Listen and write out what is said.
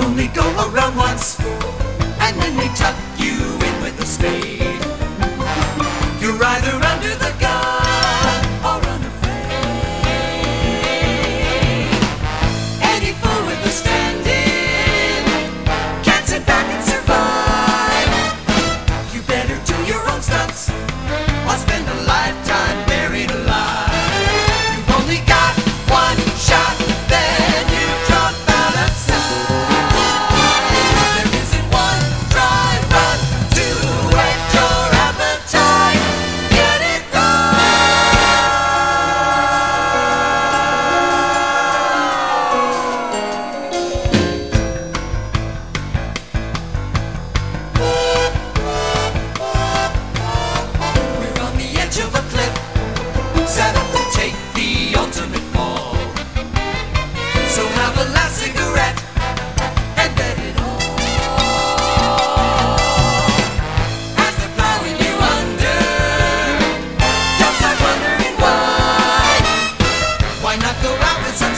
only go around once, and then they tuck you in with a spade. You're either under the gun or unafraid. Any fool with a stand-in can't sit back and survive. You better do your own stunts or spend a lifetime buried alive. You've only got one shot, then you drop out of sight. There isn't one dry run to whet your appetite. Get it We're on the edge of a cliff, set up to take the ultimate fall. So have a last cigarette and bet it all. As they're plowing you under, don't start wondering why. Why not go out with some